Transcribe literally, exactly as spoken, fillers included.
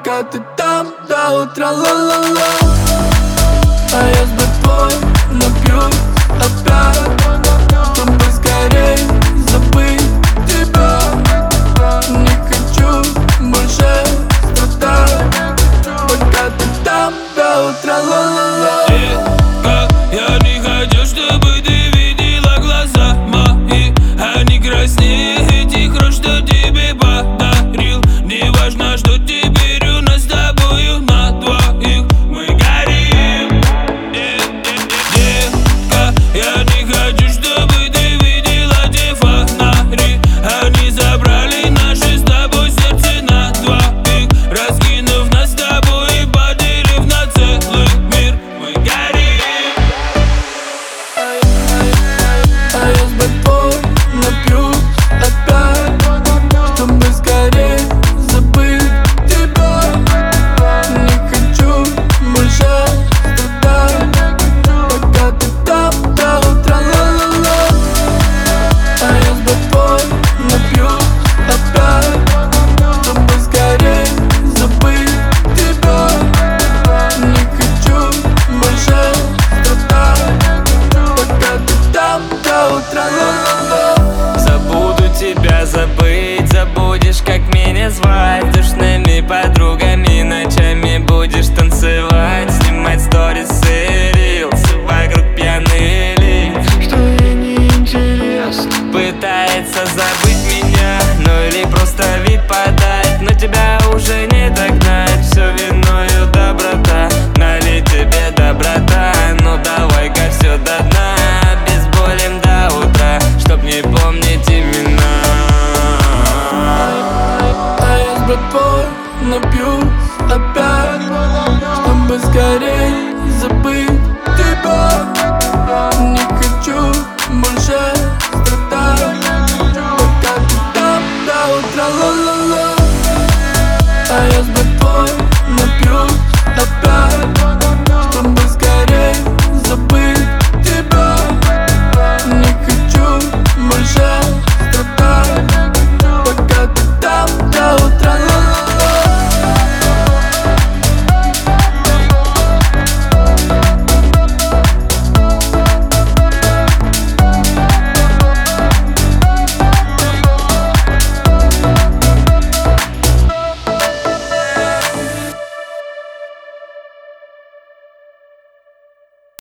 пока ты там до утра, ла-ла-ла. А я с братвой напьюсь опять, чтобы скорей забыть тебя. Не хочу больше страдать, пока ты там до утра, ла-ла-ла. Детка, я не хочу, чтобы ты видела глаза мои. Они краснее этих роз, что тебе подарил. Не важно, что теперь у нас с тобою на двоих. Мы горим. Детка, я не хочу, чтобы ты видела те фонари. Они забрали наши с тобой сердце на двоих, раскинув нас с тобой и поделив на целый мир. Мы горим. А я с братвой напьюсь опять, чтобы скорей забыть тебя. Не хочу больше страдать, пока ты там до утра, ла-ла-ла. А я с братвой напьюсь опять, чтобы скорей забыть тебя. Не хочу больше страдать, пока ты там до утра, ла-ла-ла. Забуду тебя забыть, забудешь, как меня звать. Душными подругами ночами будешь танцевать, снимать сторис и рилсы, вокруг пьяные лица. Что ей не интересно, Пытается забыть меня, ну или просто вид подать, но тебя уже не догнать. Все виною доброта, налить тебе доброта. Ну давай-ка все до дна, обезболим до утра, чтоб не помнить имена. а я с братвой напьюсь опять,